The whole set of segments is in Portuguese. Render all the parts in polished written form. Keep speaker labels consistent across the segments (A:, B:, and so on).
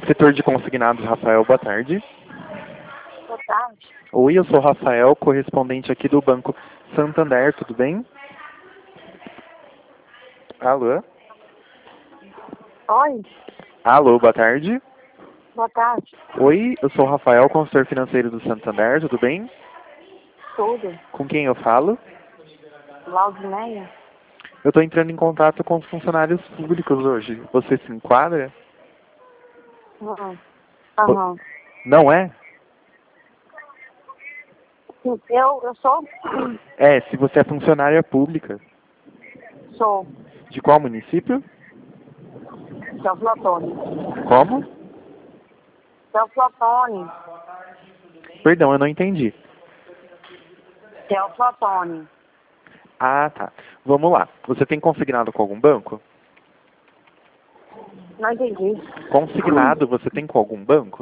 A: Setor de consignados, Rafael, boa tarde.
B: Boa tarde.
A: Oi, eu sou Rafael, correspondente aqui do Banco Santander, tudo bem? Alô?
B: Oi,
A: Alô, boa tarde.
B: boa tarde.
A: Oi, eu sou Rafael, consultor financeiro do Santander, tudo bem?
B: Tudo.
A: Com quem eu falo?
B: Laudineia?
A: Eu estou entrando em contato com os funcionários públicos hoje. Você se enquadra?
B: Aham.
A: Não é?
B: Sim, eu sou?
A: É, se você é funcionária pública.
B: Sou.
A: De qual município?
B: Teoflotone.
A: Como?
B: Teoflotone.
A: Perdão, eu não entendi.
B: Teoflotone.
A: Ah, tá. Vamos lá. Você tem consignado com algum banco?
B: Não entendi.
A: Consignado você tem com algum banco?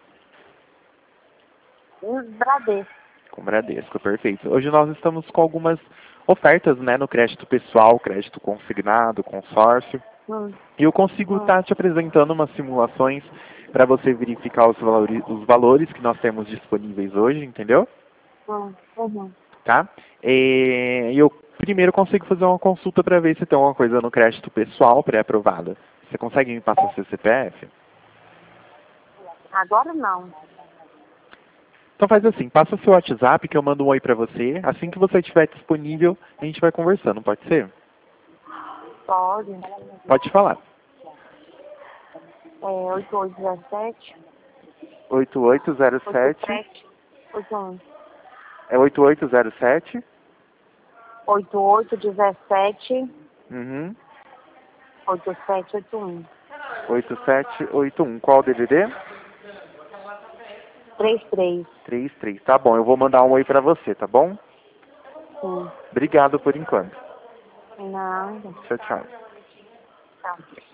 B: Bradesco.
A: Com Bradesco, perfeito. Hoje nós estamos com algumas ofertas, né, no crédito pessoal, crédito consignado, consórcio. E eu consigo estar te apresentando umas simulações para você verificar os valores que nós temos disponíveis hoje, entendeu? Tá? E eu primeiro consigo fazer uma consulta para ver se tem alguma coisa no crédito pessoal pré-aprovada. Você consegue me passar seu CPF?
B: Agora não.
A: Então faz assim, passa o seu WhatsApp que eu mando um oi para você. Assim que você estiver disponível, a gente vai conversando, pode ser?
B: Pode.
A: Pode falar.
B: É 8817
A: 8807
B: 81.
A: é 8807
B: 8817
A: uhum,
B: 8781.
A: 8781. Qual o DDD?
B: 33.
A: 33. Tá bom, eu vou mandar um oi para você, tá bom?
B: Sim.
A: Obrigado por enquanto.
B: Nada.
A: Tchau, tchau.
B: Tá.